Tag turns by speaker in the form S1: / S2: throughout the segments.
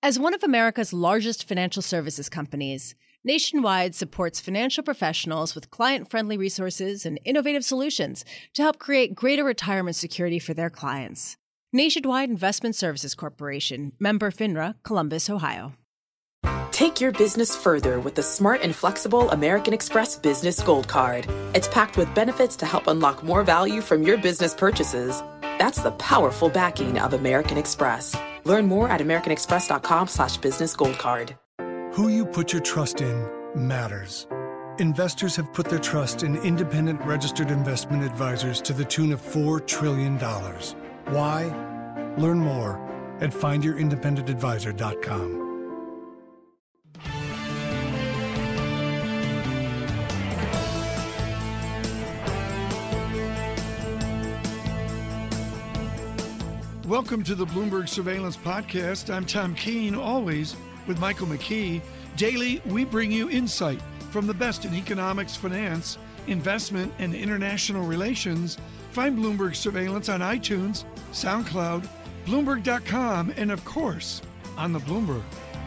S1: As one of America's largest financial services companies, Nationwide supports financial professionals with client-friendly resources and innovative solutions to help create greater retirement security for their clients. Nationwide Investment Services Corporation, member FINRA, Columbus, Ohio.
S2: Take your business further with the smart and flexible American Express Business Gold Card. It's packed with benefits to help unlock more value from your business purchases. That's the powerful backing of American Express. Learn more at americanexpress.com/businessgoldcard.
S3: Who you put your trust in matters. Investors have put their trust in independent registered investment advisors to the tune of $4 trillion. Why? Learn more at findyourindependengadvisor.com.
S4: Welcome to the Bloomberg Surveillance Podcast. I'm Tom Keene, always with Michael McKee. Daily, we bring you insight from the best in economics, finance, investment, and international relations. Find Bloomberg Surveillance on iTunes, SoundCloud, Bloomberg.com, and of course, on the Bloomberg.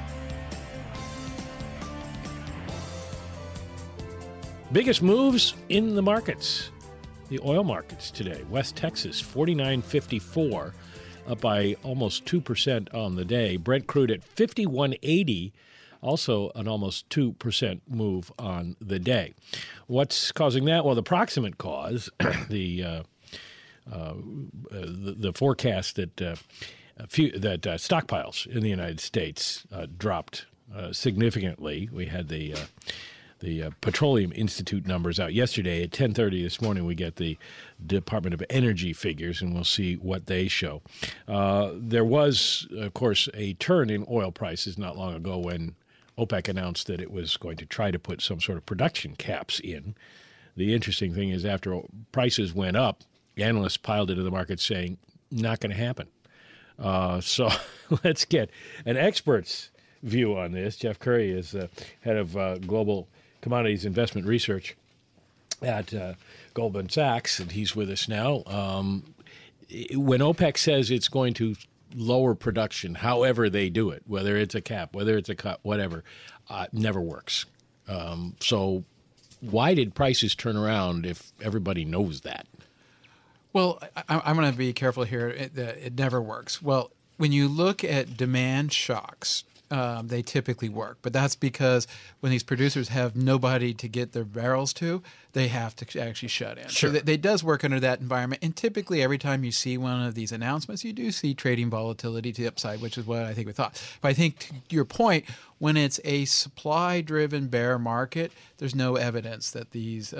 S5: Biggest moves in the markets. The oil markets today. West Texas, 49.54. Up by almost 2% on the day. Brent crude at 51.80, also an almost 2% move on the day. What's causing that? Well, the proximate cause, the forecast that stockpiles in the United States dropped significantly. We had the Petroleum Institute numbers out yesterday. At 10:30 this morning, we get the Department of Energy figures, and we'll see what they show. There was, of course, a turn in oil prices not long ago when OPEC announced that it was going to try to put some sort of production caps in. The interesting thing is after prices went up, analysts piled into the market saying, not going to happen. So let's get an expert's view on this. Jeff Curry is head of Global Commodities Investment Research at Goldman Sachs, and he's with us now. When OPEC says it's going to lower production, however they do it, whether it's a cap, whether it's a cut, whatever, never works. So why did prices turn around if everybody knows that?
S6: Well, I'm going to be careful here. It never works. Well, when you look at demand shocks, they typically work. But that's because when these producers have nobody to get their barrels to, they have to actually shut in.
S5: Sure.
S6: So it does work under that environment. And typically every time you see one of these announcements, you do see trading volatility to the upside, which is what I think we thought. But I think to your point, when it's a supply-driven bear market, there's no evidence that these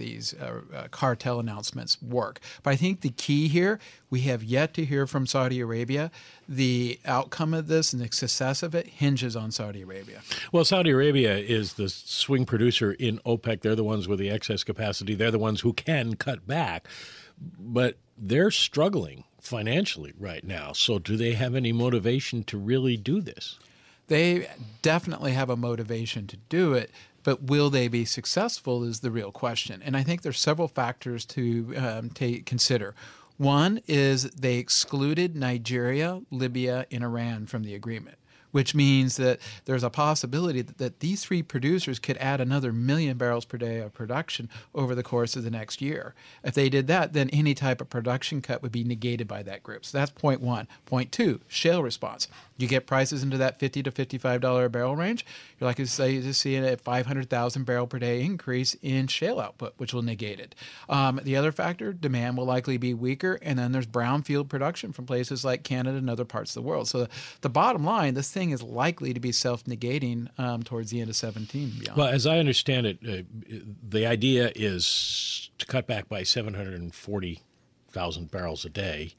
S6: cartel announcements work. But I think the key here, we have yet to hear from Saudi Arabia. The outcome of this and the success of it hinges on Saudi Arabia.
S5: Well, Saudi Arabia is the swing producer in OPEC. They're the ones with the excess capacity. They're the ones who can cut back. But they're struggling financially right now. So do they have any motivation to really do this?
S6: They definitely have a motivation to do it, but will they be successful is the real question. And I think there's several factors to consider. One is they excluded Nigeria, Libya, and Iran from the agreement, which means that there's a possibility that these three producers could add another 1 million barrels per day of production over the course of the next year. If they did that, then any type of production cut would be negated by that group. So that's point one. Point two, shale response. You get prices into that $50 to $55 a barrel range, you're likely to see a 500,000 barrel per day increase in shale output, which will negate it. The other factor, demand will likely be weaker, and then there's brownfield production from places like Canada and other parts of the world. So the bottom line, this thing is likely to be self-negating towards the end of 17 and beyond.
S5: Well, as I understand it, the idea is to cut back by 740,000 barrels a day,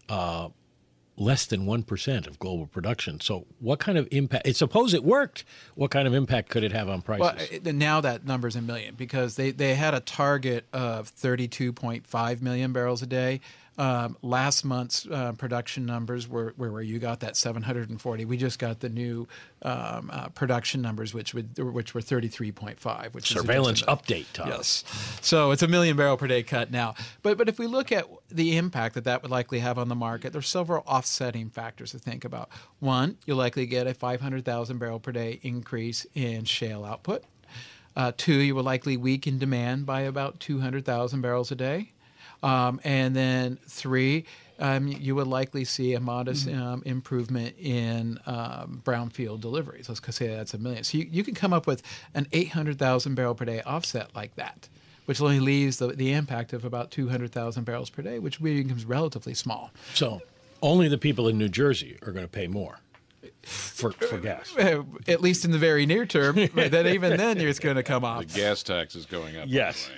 S5: less than 1% of global production. So what kind of impact, suppose it worked, what kind of impact could it have on prices?
S6: Well, now that number's a million because they had a target of 32.5 million barrels a day. Last month's production numbers were where you got that 740. We just got the new production numbers, which were 33.5, which
S5: surveillance
S6: is
S5: update, Tom.
S6: Yes, so it's a 1 million barrel per day cut now. But if we look at the impact that would likely have on the market, there's several offsetting factors to think about. One, you'll likely get a 500,000 barrel per day increase in shale output. Two, you will likely weaken demand by about 200,000 barrels a day. And then three, you would likely see a modest improvement in brownfield deliveries. Let's say that's 1 million. So you can come up with an 800,000 barrel per day offset like that, which only leaves the impact of about 200,000 barrels per day, which becomes relatively small.
S5: So only the people in New Jersey are going to pay more for gas.
S6: At least in the very near term. But then even then, it's going to come off.
S7: The gas tax is going up.
S5: Yes.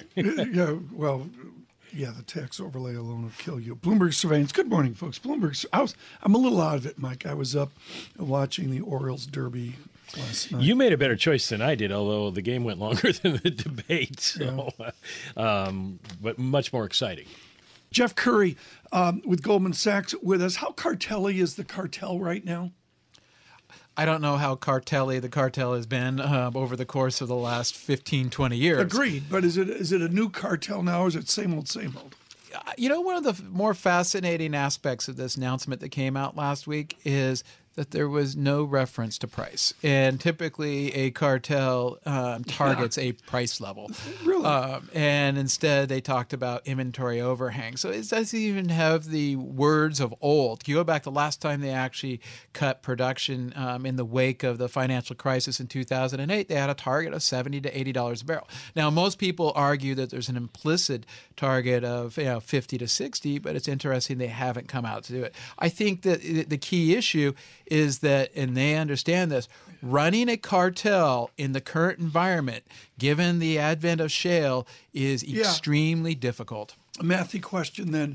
S4: Yeah, the tax overlay alone will kill you. Bloomberg Surveillance. Good morning, folks. I'm a little out of it, Mike. I was up watching the Orioles Derby last night.
S5: You made a better choice than I did, although the game went longer than the debate. So, but much more exciting.
S4: Jeff Curry with Goldman Sachs with us. How cartel-y is the cartel right now?
S6: I don't know how cartel-y the cartel has been over the course of the last 15, 20 years.
S4: Agreed. But is it a new cartel now, or is it same old, same old?
S6: One of the more fascinating aspects of this announcement that came out last week is that there was no reference to price. And typically a cartel targets a price level.
S4: Really?
S6: And instead they talked about inventory overhang. So it doesn't even have the words of old. You go back to last time they actually cut production in the wake of the financial crisis in 2008, they had a target of $70 to $80 a barrel. Now, most people argue that there's an implicit target of 50 to 60, but it's interesting they haven't come out to do it. I think that the key issue is that, and they understand this, running a cartel in the current environment, given the advent of shale, is extremely difficult.
S4: A mathy question then.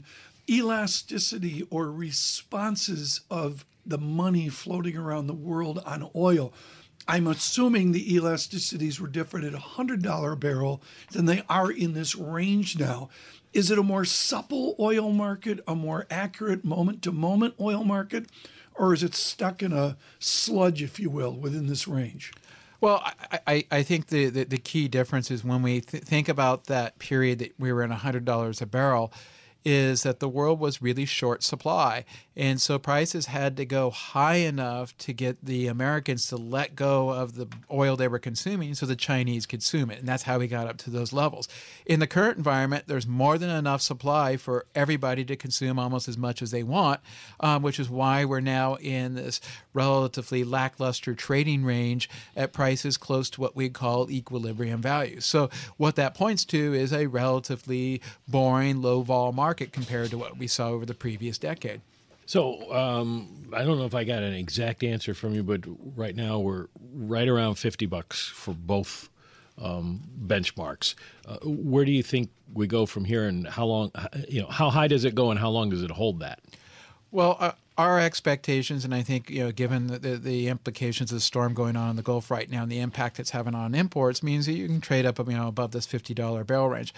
S4: Elasticity or responses of the money floating around the world on oil. I'm assuming the elasticities were different at $100 a barrel than they are in this range now. Is it a more supple oil market, a more accurate moment-to-moment oil market, or is it stuck in a sludge, if you will, within this range?
S6: Well, I think the key difference is when we think about that period that we were in $100 a barrel, is that the world was really short supply. And so prices had to go high enough to get the Americans to let go of the oil they were consuming so the Chinese could consume it. And that's how we got up to those levels. In the current environment, there's more than enough supply for everybody to consume almost as much as they want, which is why we're now in this relatively lackluster trading range at prices close to what we call equilibrium values. So what that points to is a relatively boring, low-vol market compared to what we saw over the previous decade.
S5: So I don't know if I got an exact answer from you, but right now we're right around $50 for both benchmarks. Where do you think we go from here, and how long? How high does it go, and how long does it hold that?
S6: Well, our expectations, and I think given the implications of the storm going on in the Gulf right now and the impact it's having on imports, means that you can trade up above this $50 barrel range.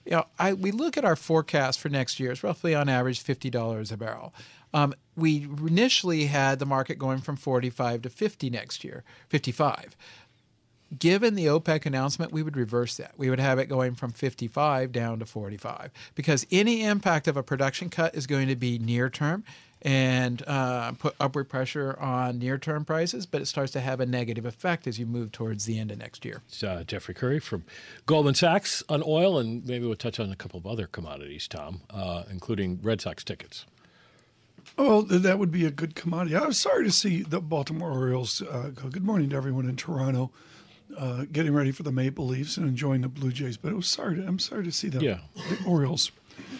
S6: We look at our forecast for next year; it's roughly on average $50 a barrel. We initially had the market going from 45 to 50 next year, 55. Given the OPEC announcement, we would reverse that. We would have it going from 55 down to 45, because any impact of a production cut is going to be near term and put upward pressure on near-term prices, but it starts to have a negative effect as you move towards the end of next year.
S5: It's Jeffrey Curry from Goldman Sachs on oil, and maybe we'll touch on a couple of other commodities, Tom, including Red Sox tickets.
S4: Oh, that would be a good commodity. I was sorry to see the Baltimore Orioles go. Good morning to everyone in Toronto, getting ready for the Maple Leafs and enjoying the Blue Jays. But I'm sorry to see the Orioles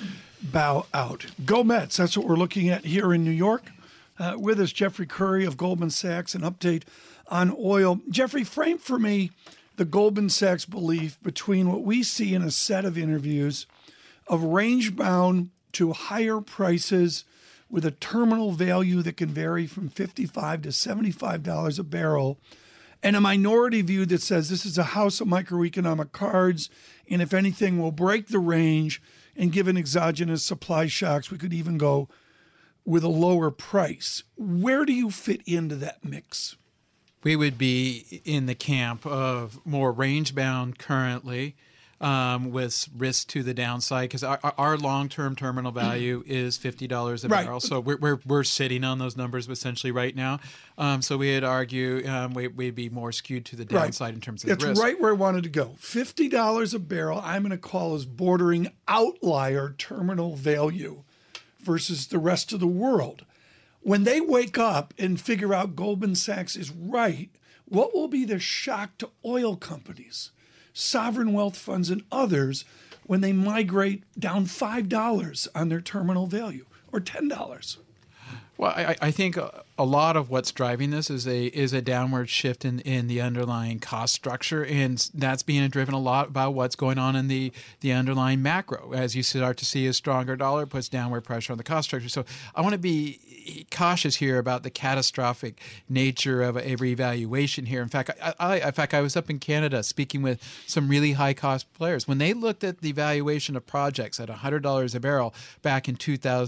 S4: bow out. Go Mets. That's what we're looking at here in New York. With us, Jeffrey Curry of Goldman Sachs, an update on oil. Jeffrey, frame for me the Goldman Sachs belief between what we see in a set of interviews of range-bound to higher prices with a terminal value that can vary from $55 to $75 a barrel, and a minority view that says this is a house of microeconomic cards, and if anything, will break the range And given exogenous supply shocks, we could even go with a lower price. Where do you fit into that mix?
S6: We would be in the camp of more range-bound currently, with risk to the downside, because our long-term terminal value is $50 a barrel. So we're sitting on those numbers essentially right now. So we'd argue we'd be more skewed to the downside in terms of the risk.
S4: That's right where I wanted to go. $50 a barrel, I'm going to call as bordering outlier terminal value versus the rest of the world. When they wake up and figure out Goldman Sachs is right, what will be the shock to oil companies, sovereign wealth funds, and others when they migrate down $5 on their terminal value or $10?
S6: Well, I think a lot of what's driving this is a downward shift in the underlying cost structure, and that's being driven a lot by what's going on in the underlying macro. As you start to see a stronger dollar, puts downward pressure on the cost structure. So I want to be cautious here about the catastrophic nature of a revaluation here. In fact, I was up in Canada speaking with some really high cost players. When they looked at the valuation of projects at $100 a barrel back in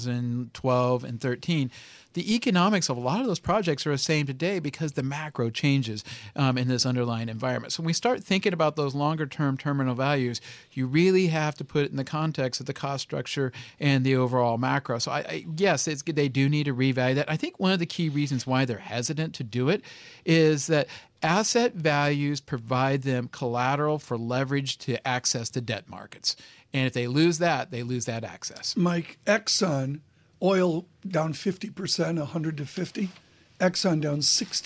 S6: 2012 and 13, the economics of a lot of those projects are the same today because the macro changes in this underlying environment. So when we start thinking about those longer-term terminal values, you really have to put it in the context of the cost structure and the overall macro. So yes, they do need to revalue that. I think one of the key reasons why they're hesitant to do it is that asset values provide them collateral for leverage to access the debt markets. And if they lose that access.
S4: Mike, Exxon, oil down 50%, 100 to 50. Exxon down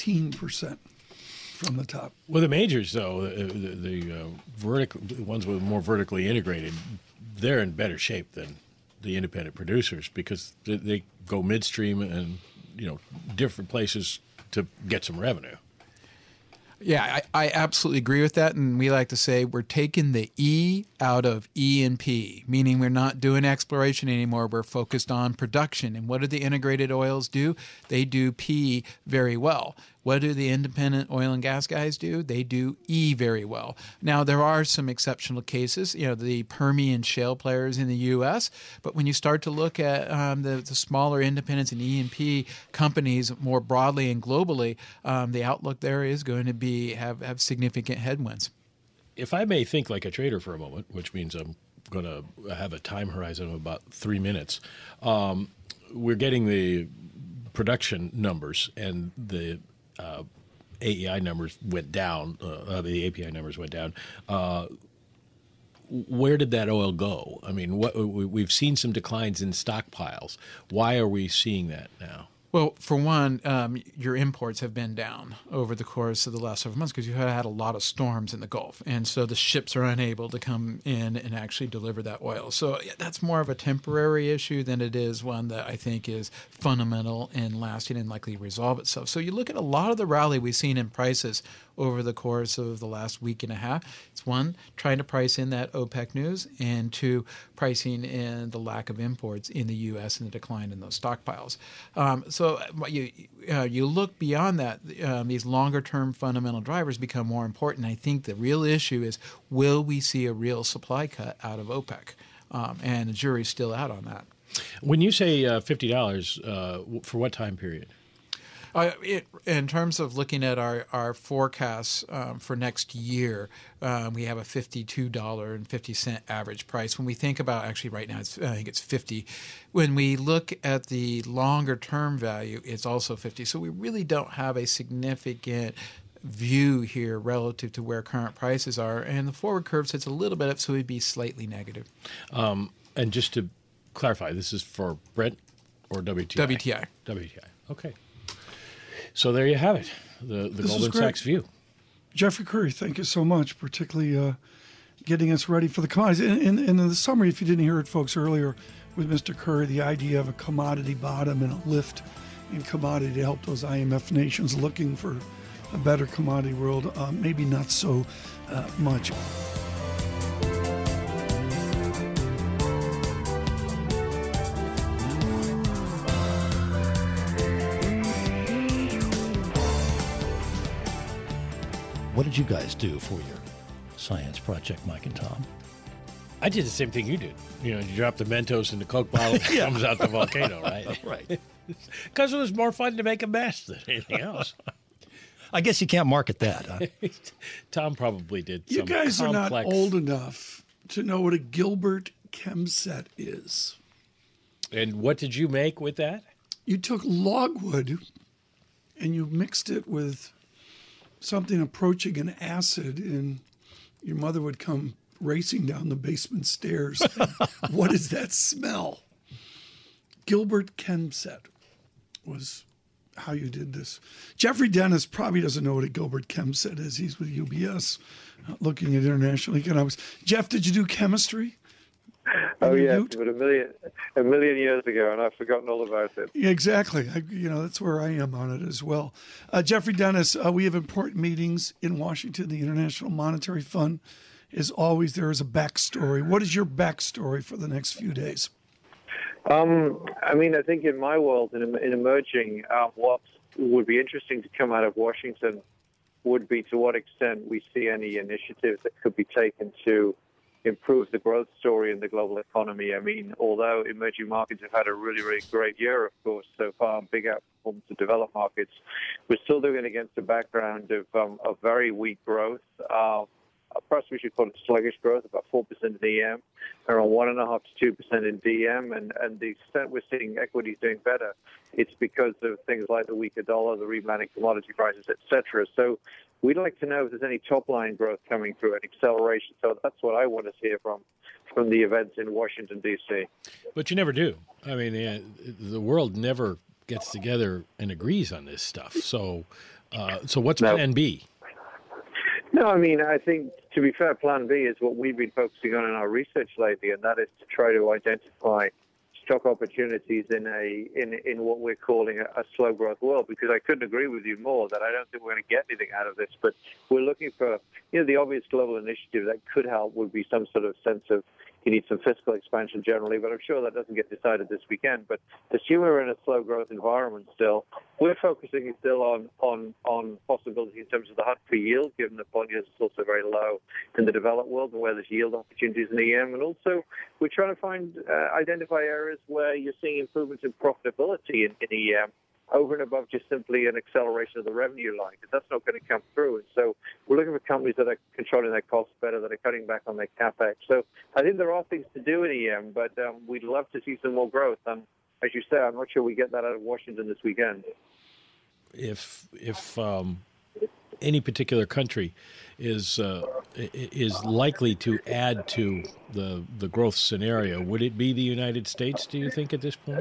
S4: 16% from the top.
S5: Well, the majors, though, the ones with more vertically integrated, they're in better shape than the independent producers because they go midstream and different places to get some revenue.
S6: Yeah, I absolutely agree with that. And we like to say we're taking the E out of E&P, meaning we're not doing exploration anymore. We're focused on production. And what do the integrated oils do? They do P very well. What do the independent oil and gas guys do? They do E very well. Now, there are some exceptional cases, the Permian shale players in the U.S., but when you start to look at the smaller independents and E&P companies more broadly and globally, the outlook there is going to have significant headwinds.
S5: If I may think like a trader for a moment, which means I'm going to have a time horizon of about 3 minutes, we're getting the production numbers and the AEI numbers went down. The API numbers went down. Where did that oil go? I mean, we've seen some declines in stockpiles. Why are we seeing that now?
S6: Well, for one, your imports have been down over the course of the last several months because you had a lot of storms in the Gulf. And so the ships are unable to come in and actually deliver that oil. So that's more of a temporary issue than it is one that I think is fundamental and lasting and likely to resolve itself. So you look at a lot of the rally we've seen in prices over the course of the last week and a half. It's one, trying to price in that OPEC news, and two, pricing in the lack of imports in the U.S. and the decline in those stockpiles. So you look beyond that, these longer-term fundamental drivers become more important. I think the real issue is, will we see a real supply cut out of OPEC? And the jury's still out on that.
S5: When you say $50, for what time period?
S6: In terms of looking at our forecasts for next year, we have a $52.50 average price. When we think about, actually right now, I think it's 50. When we look at the longer term value, it's also 50. So we really don't have a significant view here relative to where current prices are. And the forward curve sits a little bit up, so it'd be slightly negative.
S5: And just to clarify, this is for Brent or WTI? WTI. Okay. So there you have it, the Goldman Sachs view.
S4: Jeffrey Curry, thank you so much, particularly getting us ready for the commodities. In the summary, if you didn't hear it, folks, earlier with Mr. Curry, the idea of a commodity bottom and a lift in commodity to help those IMF nations looking for a better commodity world, maybe not so much.
S7: What did you guys do for your science project, Mike and Tom?
S5: I did the same thing you did. You drop the Mentos in the Coke bottle, it comes out the volcano, right?
S7: Right.
S5: Because it was more fun to make a mess than anything else.
S7: I guess you can't market that. Huh?
S5: Tom probably did.
S4: You guys are not
S5: complex-
S4: old enough to know what a Gilbert Chemset is.
S5: And what did you make with that?
S4: You took logwood and you mixed it with something approaching an acid, and your mother would come racing down the basement stairs. What is that smell? Gilbert Chemset was how you did this. Jeffrey Dennis probably doesn't know what a Gilbert Chemset is. He's with UBS looking at international economics. Jeff, did you do chemistry?
S8: Oh, yeah, but a million years ago, and I've forgotten all about it.
S4: Yeah, exactly. That's where I am on it as well. Jeffrey Dennis, we have important meetings in Washington. The International Monetary Fund is always there as a backstory. What is your backstory for the next few days?
S8: I think in my world, in emerging, what would be interesting to come out of Washington would be to what extent we see any initiatives that could be taken to improve the growth story in the global economy. Although emerging markets have had a really, really great year, of course, so far, big outperformance of developed markets, we're still doing it against a background of very weak growth. Perhaps we should call it sluggish growth, about 4% in EM, around 1.5% to 2% in DM, and the extent we're seeing equities doing better, it's because of things like the weaker dollar, the rebounding commodity prices, etc. So we'd like to know if there's any top-line growth coming through, an acceleration. So that's what I want to hear from the events in Washington, D.C.
S5: But you never do. The world never gets together and agrees on this stuff. So what's Plan B?
S8: No, I think, to be fair, Plan B is what we've been focusing on in our research lately, and that is to try to identify stock opportunities in what we're calling a slow growth world, because I couldn't agree with you more that I don't think we're going to get anything out of this, but we're looking for, the obvious global initiative that could help would be some sort of sense of you need some fiscal expansion generally, but I'm sure that doesn't get decided this weekend. But assuming we're in a slow growth environment still, we're focusing still on possibilities in terms of the hunt for yield, given that bond yields are also very low in the developed world and where there's yield opportunities in EM. And also, we're trying to identify areas where you're seeing improvements in profitability in EM, over and above just simply an acceleration of the revenue line, because that's not going to come through. And so we're looking for companies that are controlling their costs better, that are cutting back on their CapEx. So I think there are things to do in EM, but we'd love to see some more growth. And as you say, I'm not sure we get that out of Washington this weekend.
S5: If any particular country is likely to add to the growth scenario, would it be the United States, do you think, at this point?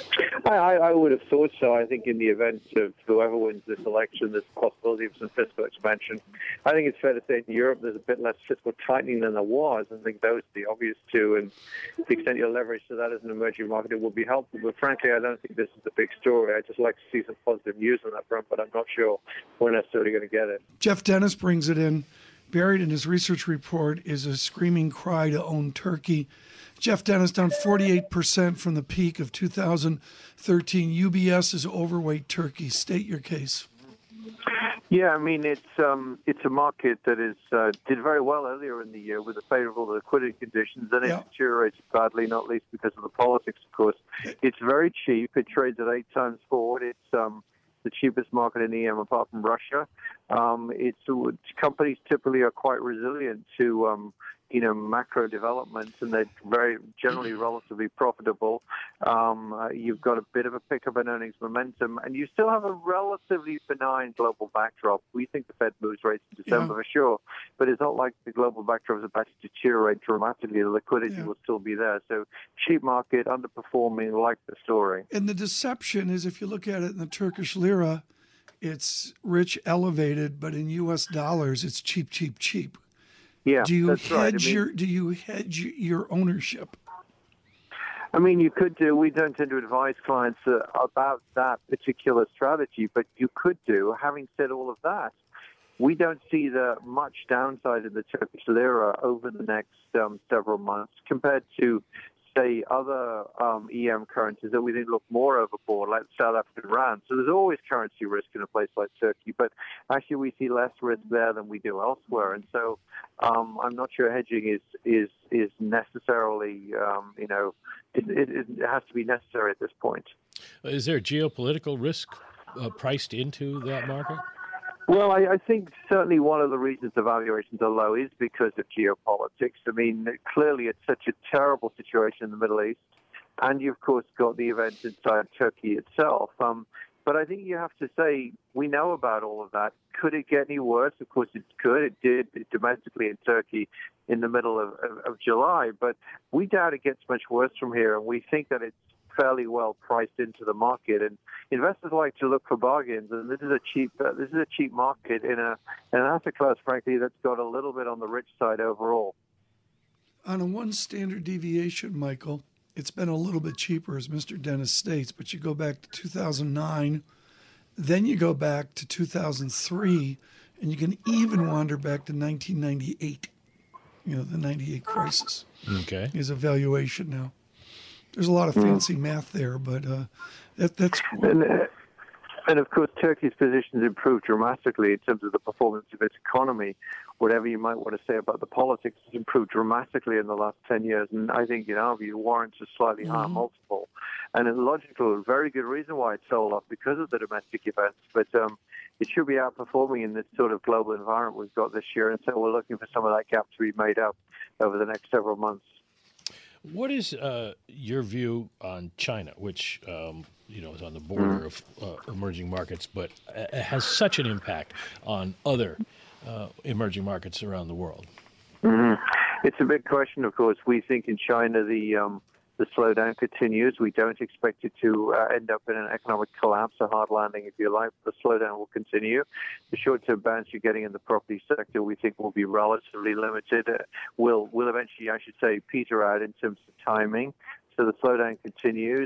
S8: I would have thought so. I think in the event of whoever wins this election, there's a possibility of some fiscal expansion. I think it's fair to say in Europe there's a bit less fiscal tightening than there was. I think those are the obvious two, and to the extent you're leveraged to that as an emerging market, it will be helpful. But frankly, I don't think this is the big story. I'd just like to see some positive news on that front, but I'm not sure we're necessarily going to get it.
S4: Jeff Dennis brings it in. Buried in his research report is a screaming cry to own Turkey. Jeff Dennis down 48% from the peak of 2013. UBS is overweight Turkey. State your case.
S8: Yeah, it's a market that did very well earlier in the year with the favorable liquidity conditions. Then it deteriorated badly, not least because of the politics, of course. It's very cheap. It trades at 8 times forward. It's the cheapest market in EM apart from Russia. Companies typically are quite resilient to macro developments, and they're very generally relatively profitable. You've got a bit of a pickup in earnings momentum, and you still have a relatively benign global backdrop. We think the Fed moves rates in December for sure, but it's not like the global backdrop is about to deteriorate dramatically. The liquidity will still be there. So cheap market, underperforming, like the story.
S4: And the deception is, if you look at it in the Turkish lira, it's rich, elevated, but in U.S. dollars, it's cheap, cheap, cheap.
S8: Yeah,
S4: do you
S8: that's
S4: hedge
S8: right.
S4: Do you hedge your ownership?
S8: You could do. We don't tend to advise clients about that particular strategy, but you could do. Having said all of that, we don't see much downside in the Turkish lira over the next several months compared to say, other EM currencies that we think look more overboard, like the South African rand. So there's always currency risk in a place like Turkey, but actually we see less risk there than we do elsewhere. And so I'm not sure hedging is necessarily, it has to be necessary at this point.
S5: Is there geopolitical risk priced into that market?
S8: Well, I think certainly one of the reasons the valuations are low is because of geopolitics. I mean, clearly it's such a terrible situation in the Middle East, and you've, of course, got the events inside Turkey itself. But I think you have to say we know about all of that. Could it get any worse? Of course it could. It did domestically in Turkey in the middle of July, but we doubt it gets much worse from here, and we think that it's fairly well priced into the market, and investors like to look for bargains. And this is a cheap market in an asset class, frankly, that's got a little bit on the rich side overall.
S4: On a one standard deviation, Michael, it's been a little bit cheaper, as Mr. Dennis states. But you go back to 2009, then you go back to 2003, and you can even wander back to 1998. The 98 crisis.
S5: Okay,
S4: is a valuation now. There's a lot of fancy math there, but that's cool.
S8: And of course, Turkey's position has improved dramatically in terms of the performance of its economy. Whatever you might want to say about the politics, has improved dramatically in the last 10 years. And I think, in our view, warrants a slightly higher multiple. And a logical, very good reason why it sold off because of the domestic events. But it should be outperforming in this sort of global environment we've got this year. And so we're looking for some of that gap to be made up over the next several months.
S5: What is your view on China, which is on the border of emerging markets, but has such an impact on other emerging markets around the world?
S8: Mm-hmm. It's a big question, of course. We think in China the slowdown continues. We don't expect it to end up in an economic collapse, a hard landing, if you like. The slowdown will continue. The short-term bounce you're getting in the property sector, we think, will be relatively limited. Will eventually, I should say, peter out in terms of timing. So the slowdown continues.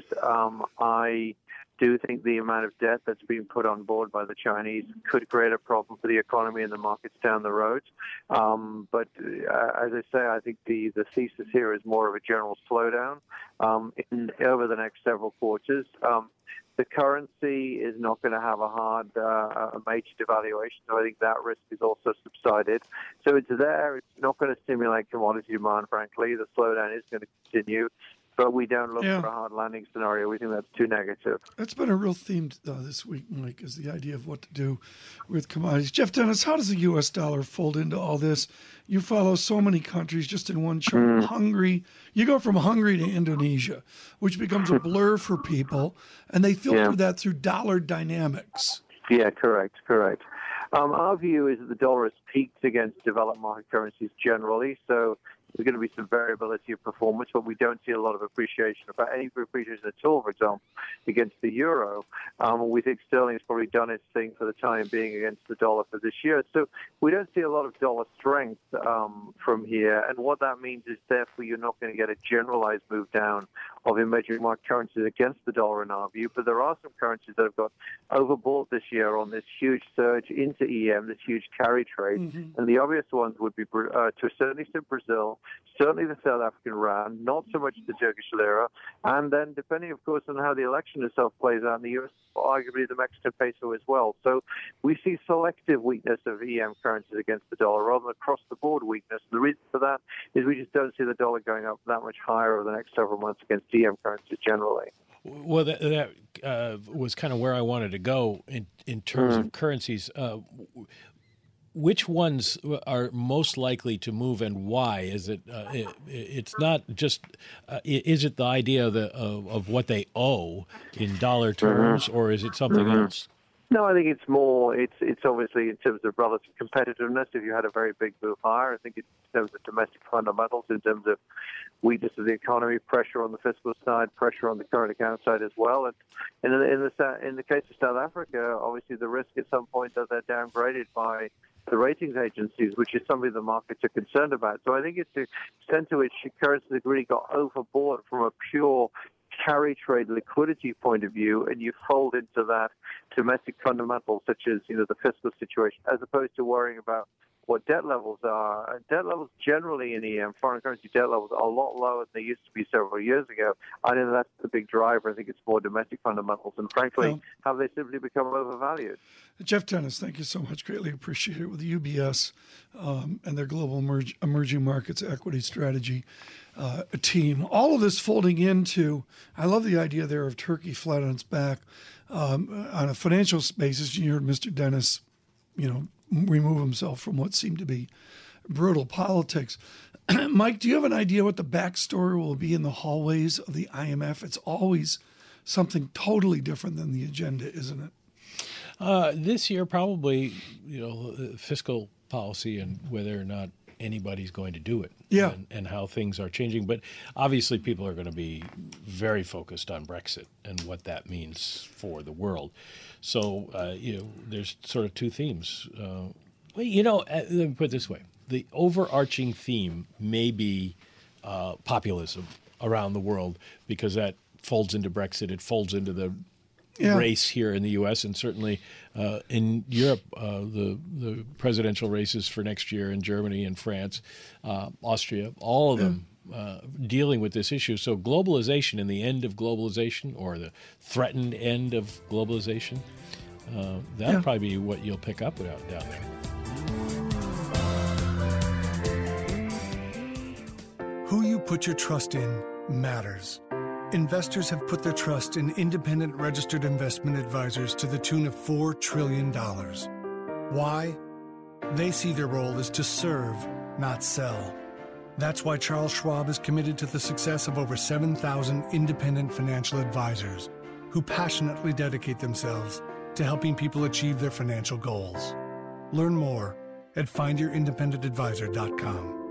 S8: I do think the amount of debt that's being put on board by the Chinese could create a problem for the economy and the markets down the road. But as I say, I think the thesis here is more of a general slowdown over the next several quarters. The currency is not going to have a major devaluation, so I think that risk is also subsided. So it's there. It's not going to stimulate commodity demand, frankly. The slowdown is going to continue. But we don't look for a hard landing scenario. We think that's too negative.
S4: That's been a real theme this week, Mike, is the idea of what to do with commodities. Jeff Dennis, how does the U.S. dollar fold into all this? You follow so many countries just in one chart. Hungary, you go from Hungary to Indonesia, which becomes a blur for people, and they filter that through dollar dynamics.
S8: Yeah, correct. Our view is that the dollar has peaked against developed market currencies generally, so there's going to be some variability of performance, but we don't see a lot of appreciation, about any appreciation at all, for example, against the euro. We think sterling has probably done its thing for the time being against the dollar for this year. So we don't see a lot of dollar strength from here. And what that means is, therefore, you're not going to get a generalized move down of emerging market currencies against the dollar in our view. But there are some currencies that have got overbought this year on this huge surge into EM, this huge carry trade. Mm-hmm. And the obvious ones would be, to a certain extent, Brazil, certainly the South African rand, not so much the Turkish lira, and then depending, of course, on how the election itself plays out in the U.S., arguably the Mexican peso as well. So we see selective weakness of EM currencies against the dollar rather than across-the-board weakness. The reason for that is we just don't see the dollar going up that much higher over the next several months against EM currencies generally.
S5: Well, that was kind of where I wanted to go in terms of currencies. Which ones are most likely to move, and why? Is it? It's not just. Is it the idea of what they owe in dollar terms, or is it something else?
S8: No, I think it's more. It's obviously in terms of relative competitiveness. If you had a very big move higher, I think it's in terms of domestic fundamentals, in terms of weakness of the economy, pressure on the fiscal side, pressure on the current account side as well. And in the case of South Africa, obviously the risk at some point that they're downgraded by the ratings agencies, which is something the markets are concerned about. So I think it's the extent to which currencies have really got overboard from a pure carry trade liquidity point of view, and you fold into that domestic fundamentals such as the fiscal situation, as opposed to worrying about what debt levels are. Debt levels generally in EM, foreign currency debt levels, are a lot lower than they used to be several years ago. I know that's the big driver. I think it's more domestic fundamentals. And frankly, have they simply become overvalued?
S4: Jeff Dennis, thank you so much. Greatly appreciate it with UBS and their global emerging markets equity strategy team. All of this folding into, I love the idea there of Turkey flat on its back. On a financial basis, you heard Mr. Dennis, remove himself from what seemed to be brutal politics. Mike, do you have an idea what the backstory will be in the hallways of the IMF? It's always something totally different than the agenda, isn't it?
S5: This year, probably, fiscal policy and whether or not anybody's going to do it, and how things are changing. But obviously, people are going to be very focused on Brexit and what that means for the world. So, there's sort of two themes. Let me put it this way: the overarching theme may be populism around the world, because that folds into Brexit. It folds into the race here in the U.S. and certainly in Europe, the presidential races for next year in Germany and France, Austria, all of them dealing with this issue. So globalization and the end of globalization, or the threatened end of globalization, that'll probably be what you'll pick up down there.
S3: Who you put your trust in matters. Investors have put their trust in independent registered investment advisors to the tune of $4 trillion. Why? They see their role as to serve, not sell. That's why Charles Schwab is committed to the success of over 7,000 independent financial advisors who passionately dedicate themselves to helping people achieve their financial goals. Learn more at findyourindependengadvisor.com.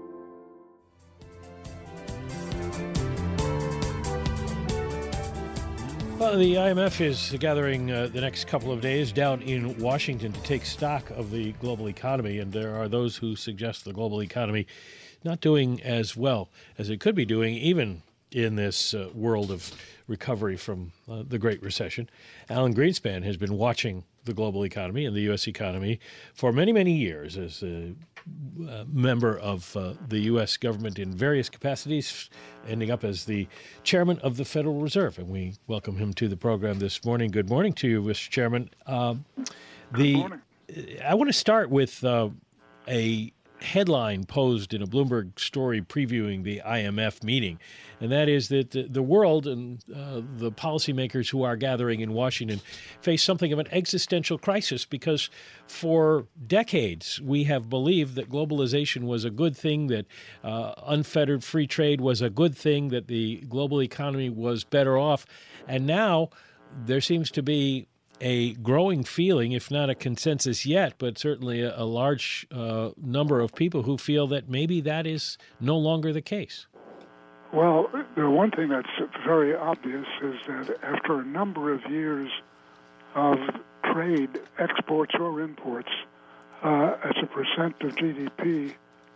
S5: Well, the IMF is gathering the next couple of days down in Washington to take stock of the global economy, and there are those who suggest the global economy not doing as well as it could be doing, even in this world of recovery from the Great Recession. Alan Greenspan has been watching the global economy and the U.S. economy for many, many years as a member of the U.S. government in various capacities, ending up as the chairman of the Federal Reserve. And we welcome him to the program this morning. Good morning to you, Mr. Chairman.
S9: Good morning.
S5: I want to start with a headline posed in a Bloomberg story previewing the IMF meeting, and that is that the world and the policymakers who are gathering in Washington face something of an existential crisis, because for decades we have believed that globalization was a good thing, that unfettered free trade was a good thing, that the global economy was better off, and now there seems to be a growing feeling, if not a consensus yet, but certainly a large number of people who feel that maybe that is no longer the case.
S9: Well, the one thing that's very obvious is that after a number of years of trade, exports or imports, as a percent of GDP,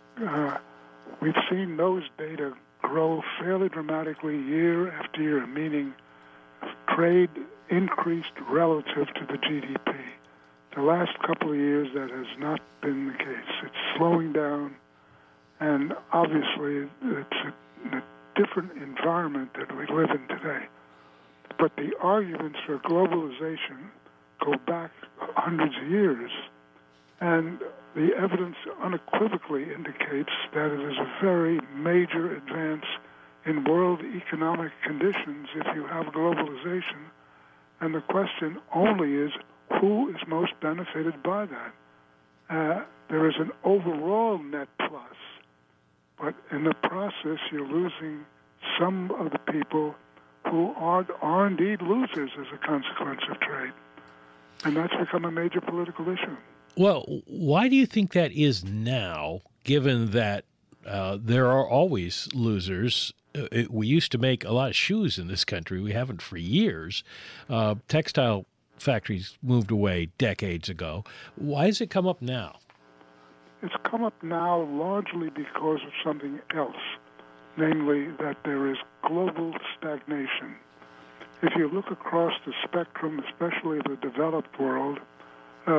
S9: we've seen those data grow fairly dramatically year after year, meaning trade increased relative to the GDP. The last couple of years, that has not been the case. It's slowing down, and obviously it's a different environment that we live in today. But the arguments for globalization go back hundreds of years, and the evidence unequivocally indicates that it is a very major advance in world economic conditions if you have globalization. And the question only is, who is most benefited by that? There is an overall net plus, but in the process you're losing some of the people who are indeed losers as a consequence of trade. And that's become a major political issue.
S5: Well, why do you think that is now, given that there are always losers? We used to make a lot of shoes in this country. We haven't for years. Textile factories moved away decades ago. Why has it come up now?
S9: It's come up now largely because of something else, namely that there is global stagnation. If you look across the spectrum, especially the developed world,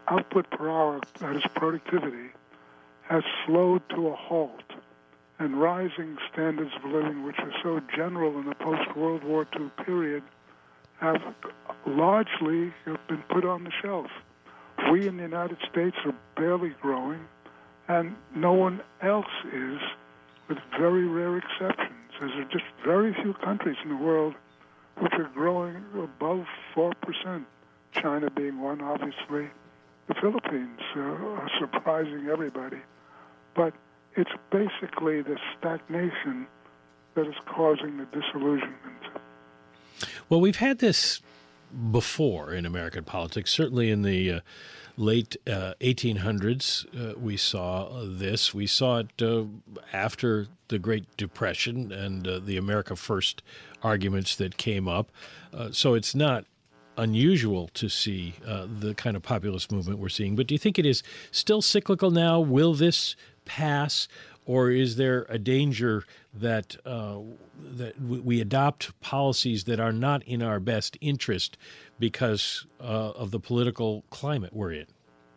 S9: output per hour, that is productivity, has slowed to a halt. And rising standards of living, which are so general in the post-World War II period, have largely been put on the shelf. We in the United States are barely growing, and no one else is, with very rare exceptions. There are just very few countries in the world which are growing above 4%, China being one, obviously. The Philippines are surprising everybody. But it's basically the stagnation that is causing the disillusionment.
S5: Well, we've had this before in American politics. Certainly in the late 1800s, we saw this. We saw it after the Great Depression and the America First arguments that came up. So it's not unusual to see the kind of populist movement we're seeing. But do you think it is still cyclical now? Will this pass, or is there a danger that we adopt policies that are not in our best interest because of the political climate we're in?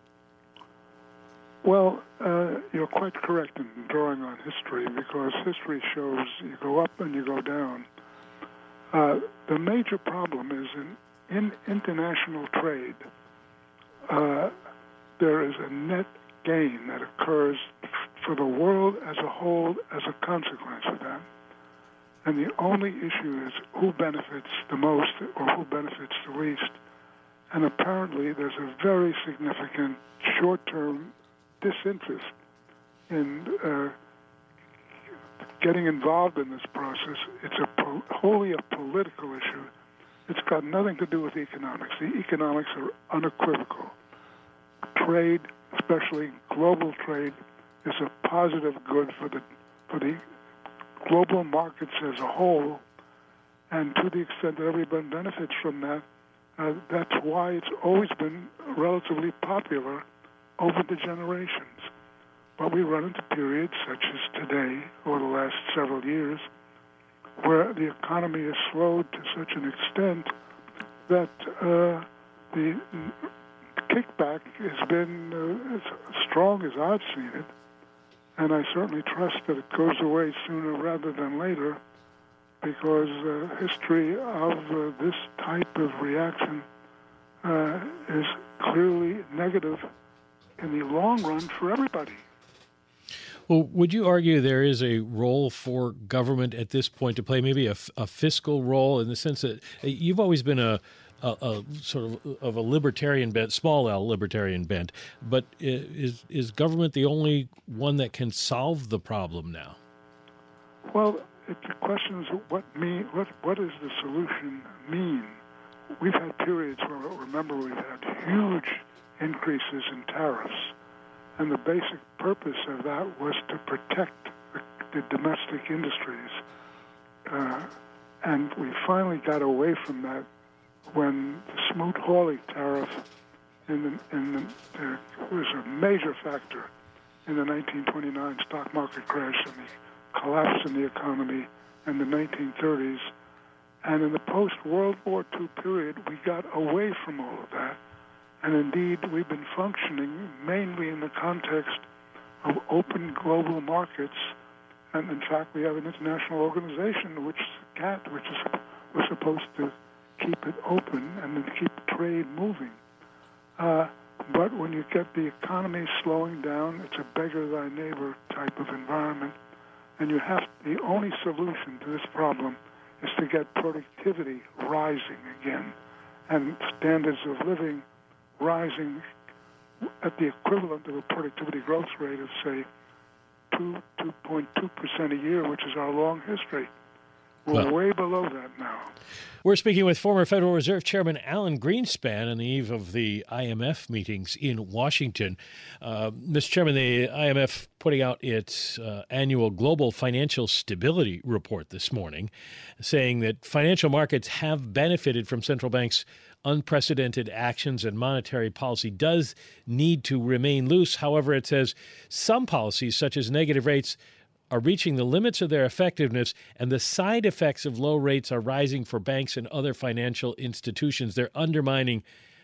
S9: Well, you're quite correct in drawing on history, because history shows you go up and you go down. The major problem is in international trade, there is a net gain that occurs for the world as a whole as a consequence of that. And the only issue is who benefits the most or who benefits the least. And apparently there's a very significant short-term disinterest in getting involved in this process. It's wholly a political issue. It's got nothing to do with economics. The economics are unequivocal. Trade, especially global trade, is a positive good for the global markets as a whole, and to the extent that everyone benefits from that, that's why it's always been relatively popular over the generations. But we run into periods such as today, or the last several years, where the economy is slowed to such an extent that the kickback has been as strong as I've seen it, and I certainly trust that it goes away sooner rather than later, because history of this type of reaction is clearly negative in the long run for everybody.
S5: Well, would you argue there is a role for government at this point to play, maybe a fiscal role, in the sense that you've always been a sort of a libertarian bent, small L libertarian bent, but is government the only one that can solve the problem now?
S9: Well, the question is what does the solution mean? We've had periods where, remember, we've had huge increases in tariffs, and the basic purpose of that was to protect the domestic industries. And we finally got away from that when the Smoot-Hawley tariff was a major factor in the 1929 stock market crash and the collapse in the economy in the 1930s. And in the post-World War II period, we got away from all of that. And indeed, we've been functioning mainly in the context of open global markets. And in fact, we have an international organization, which is GATT, which was supposed to keep it open and then keep trade moving. But when you get the economy slowing down, it's a beggar thy neighbor type of environment. And the only solution to this problem is to get productivity rising again and standards of living rising at the equivalent of a productivity growth rate of, say, 2.2% a year, which is our long history. We're way below that now.
S5: We're speaking with former Federal Reserve Chairman Alan Greenspan on the eve of the IMF meetings in Washington. Mr. Chairman, the IMF putting out its annual Global Financial Stability Report this morning, saying that financial markets have benefited from central banks' unprecedented actions, and monetary policy does need to remain loose. However, it says some policies, such as negative rates, are reaching the limits of their effectiveness, and the side effects of low rates are rising for banks and other financial institutions. They're undermining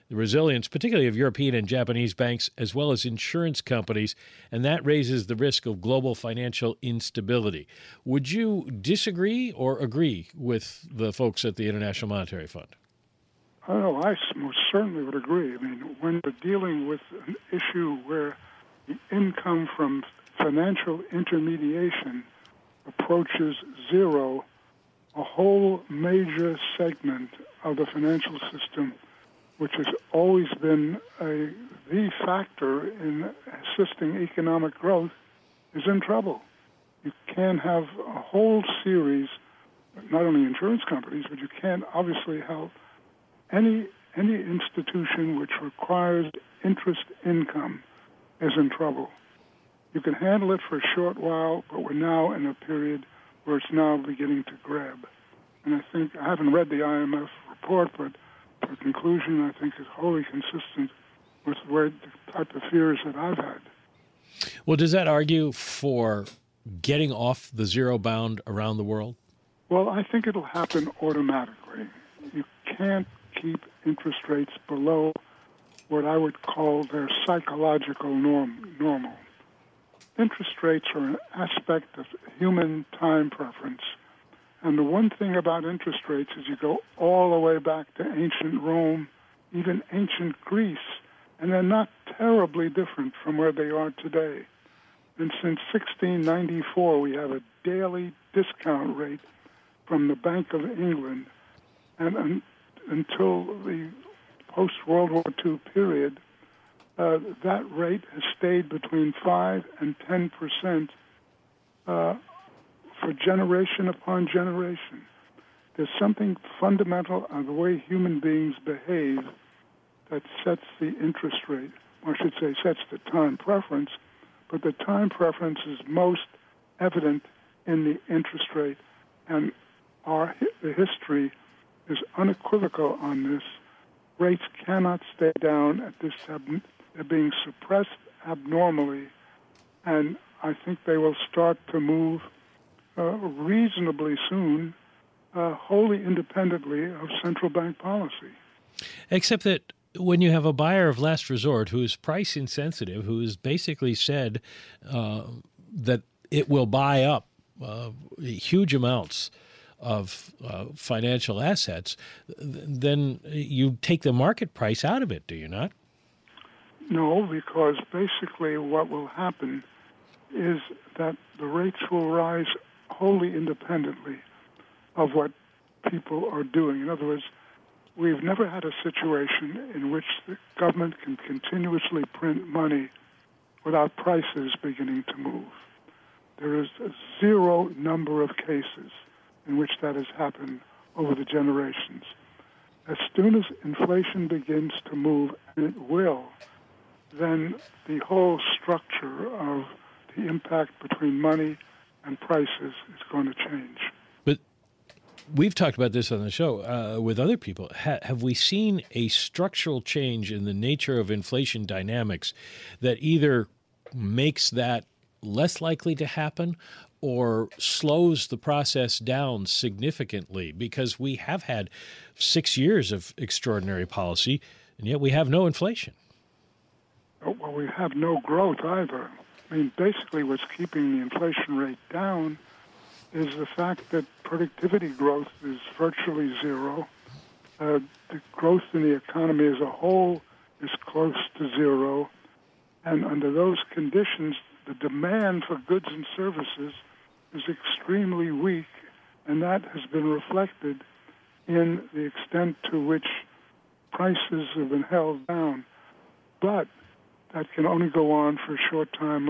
S5: the resilience, particularly of European and Japanese banks, as well as insurance companies, and that raises the risk of global financial instability. Would you disagree or agree with the folks at the International Monetary Fund?
S9: Oh, I most certainly would agree. I mean, when we're dealing with an issue where the income from financial intermediation approaches zero, a whole major segment of the financial system, which has always been the factor in assisting economic growth, is in trouble. You can't have a whole series, not only insurance companies, but you can't obviously have any institution which requires interest income is in trouble. You can handle it for a short while, but we're now in a period where it's now beginning to grab. And I think, I haven't read the IMF report, but the conclusion, I think, is wholly consistent with the type of fears that I've had.
S5: Well, does that argue for getting off the zero bound around the world?
S9: Well, I think it'll happen automatically. You can't keep interest rates below what I would call their psychological normal. Interest rates are an aspect of human time preference. And the one thing about interest rates is you go all the way back to ancient Rome, even ancient Greece, and they're not terribly different from where they are today. And since 1694, we have a daily discount rate from the Bank of England, and until the post-World War II period, that rate has stayed between 5 and 10% for generation upon generation. There's something fundamental on the way human beings behave that sets the interest rate, or I should say sets the time preference, but the time preference is most evident in the interest rate, and the history is unequivocal on this. Rates cannot stay down at this. They're being suppressed abnormally, and I think they will start to move reasonably soon, wholly independently of central bank policy.
S5: Except that when you have a buyer of last resort who is price insensitive, who has basically said that it will buy up huge amounts of financial assets, then you take the market price out of it, do you not?
S9: No, because basically what will happen is that the rates will rise wholly independently of what people are doing. In other words, we've never had a situation in which the government can continuously print money without prices beginning to move. There is a zero number of cases in which that has happened over the generations. As soon as inflation begins to move, and it will, then the whole structure of the impact between money and prices is going to change.
S5: But we've talked about this on the show with other people. Have we seen a structural change in the nature of inflation dynamics that either makes that less likely to happen or slows the process down significantly? Because we have had 6 years of extraordinary policy, and yet we have no inflation.
S9: Well, we have no growth either. I mean, basically what's keeping the inflation rate down is the fact that productivity growth is virtually zero. The growth in the economy as a whole is close to zero. And under those conditions, the demand for goods and services is extremely weak, and that has been reflected in the extent to which prices have been held down. But that can only go on for a short time.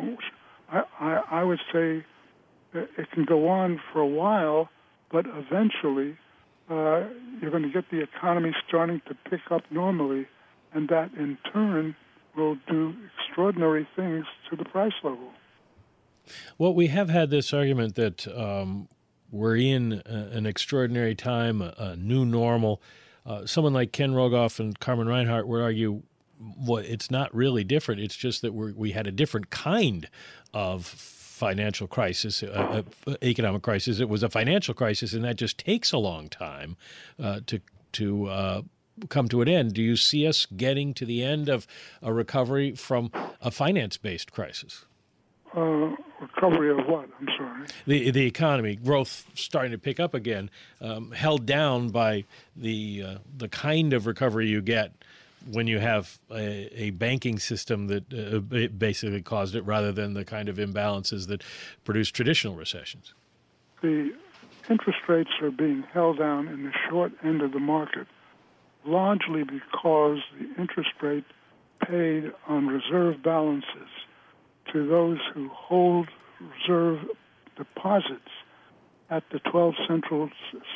S9: I would say that it can go on for a while, but eventually you're going to get the economy starting to pick up normally, and that in turn will do extraordinary things to the price level.
S5: Well, we have had this argument that we're in an extraordinary time, a new normal. Someone like Ken Rogoff and Carmen Reinhart would argue, well, it's not really different. It's just that we had a different kind of financial crisis, economic crisis. It was a financial crisis, and that just takes a long time to come to an end. Do you see us getting to the end of a recovery from a finance-based crisis?
S9: Recovery of what? I'm sorry.
S5: The economy, growth starting to pick up again, held down by the kind of recovery you get when you have a banking system that basically caused it, rather than the kind of imbalances that produce traditional recessions.
S9: The interest rates are being held down in the short end of the market, largely because the interest rate paid on reserve balances to those who hold reserve deposits at the 12 central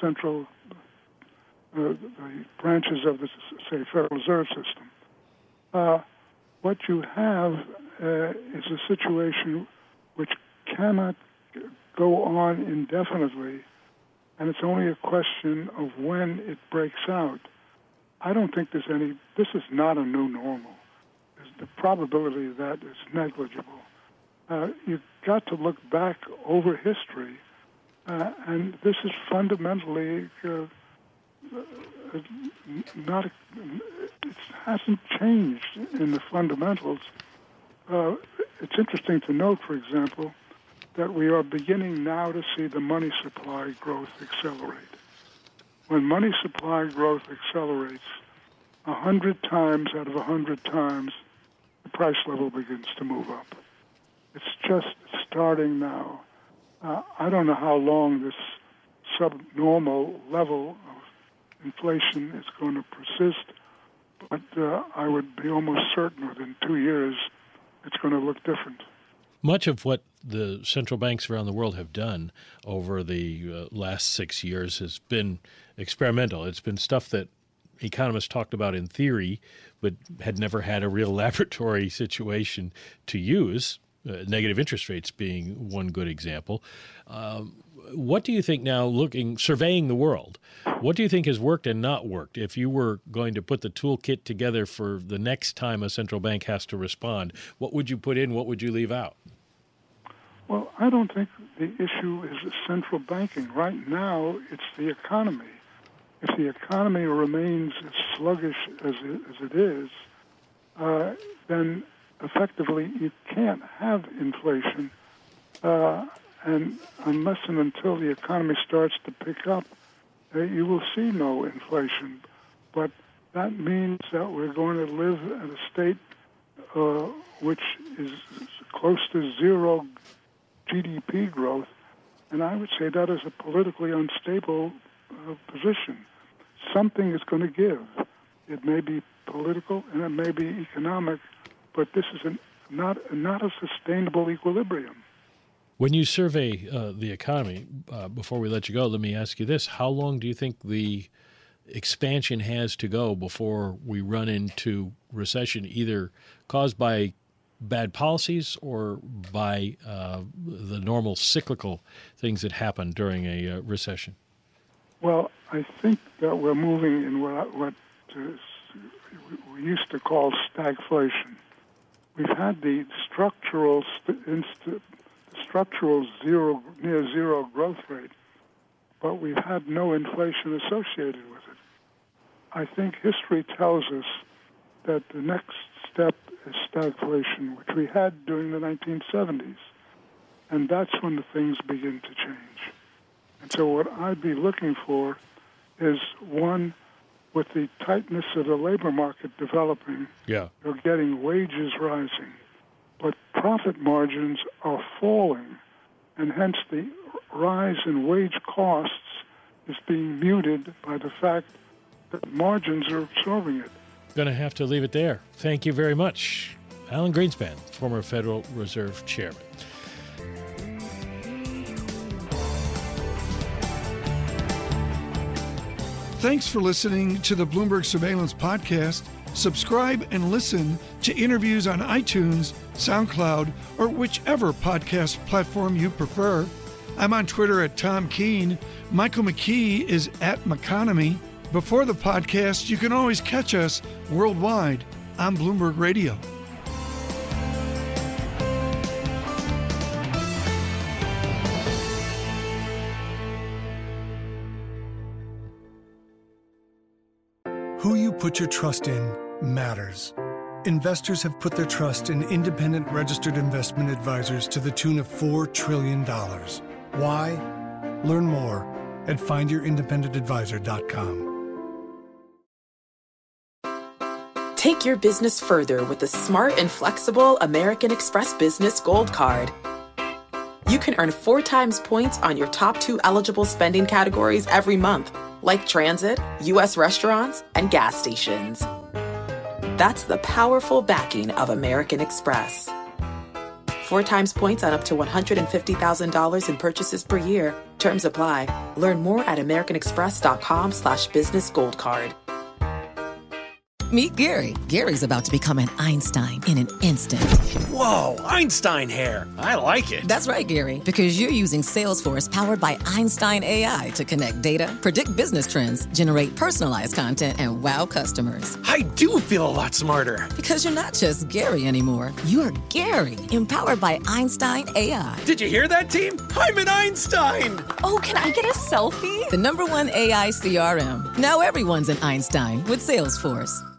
S9: the branches of the, say, Federal Reserve System. What you have is a situation which cannot go on indefinitely, and it's only a question of when it breaks out. I don't think this is not a new normal. The probability of that is negligible. You've got to look back over history, and this is fundamentally it hasn't changed in the fundamentals. It's interesting to note, for example, that we are beginning now to see the money supply growth accelerate. When money supply growth accelerates, 100 times out of 100 times, the price level begins to move up. It's just starting now. I don't know how long this subnormal level of inflation is going to persist, but I would be almost certain within 2 years it's going to look different.
S5: Much of what the central banks around the world have done over the last 6 years has been experimental. It's been stuff that economists talked about in theory, but had never had a real laboratory situation to use, negative interest rates being one good example. What do you think now, surveying the world, what do you think has worked and not worked? If you were going to put the toolkit together for the next time a central bank has to respond, what would you put in, what would you leave out?
S9: Well, I don't think the issue is central banking. Right now, it's the economy. If the economy remains as sluggish as it is, then effectively you can't have inflation. And unless and until the economy starts to pick up, you will see no inflation. But that means that we're going to live at a state which is close to zero GDP growth, and I would say that is a politically unstable position. Something is going to give. It may be political and it may be economic, but this is not a sustainable equilibrium.
S5: When you survey the economy, before we let you go, let me ask you this. How long do you think the expansion has to go before we run into recession, either caused by bad policies or by the normal cyclical things that happen during a recession?
S9: Well, I think that we're moving in what we used to call stagflation. We've had the structural near zero growth rate, but we've had no inflation associated with it. I think history tells us that the next step is stagflation, which we had during the 1970s, and that's when the things begin to change. And so what I'd be looking for is, one, with the tightness of the labor market developing, you're getting wages rising, but profit margins are falling, and hence the rise in wage costs is being muted by the fact that margins are absorbing it.
S5: Going to have to leave it there. Thank you very much. Alan Greenspan, former Federal Reserve Chairman.
S4: Thanks for listening to the Bloomberg Surveillance Podcast. Subscribe and listen to interviews on iTunes, SoundCloud, or whichever podcast platform you prefer. I'm on Twitter at Tom Keene. Michael McKee is at McConomy. Before the podcast, you can always catch us worldwide on Bloomberg Radio.
S3: Who you put your trust in matters. Investors have put their trust in independent registered investment advisors to the tune of $4 trillion. Why? Learn more at findyourindependengadvisor.com.
S2: Take your business further with the smart and flexible American Express Business Gold Card. You can earn 4 times points on your top 2 eligible spending categories every month, like transit, U.S. restaurants, and gas stations. That's the powerful backing of American Express. 4 times points on up to $150,000 in purchases per year. Terms apply. Learn more at americanexpress.com/businessgoldcard.
S10: Meet Gary. Gary's about to become an Einstein in an instant.
S11: Whoa, Einstein hair. I like it.
S10: That's right, Gary, because you're using Salesforce powered by Einstein AI to connect data, predict business trends, generate personalized content, and wow customers.
S11: I do feel a lot smarter.
S10: Because you're not just Gary anymore. You're Gary, empowered by Einstein AI.
S11: Did you hear that, team? I'm an Einstein.
S12: Oh, can I get a selfie?
S10: The #1 AI CRM. Now everyone's an Einstein with Salesforce.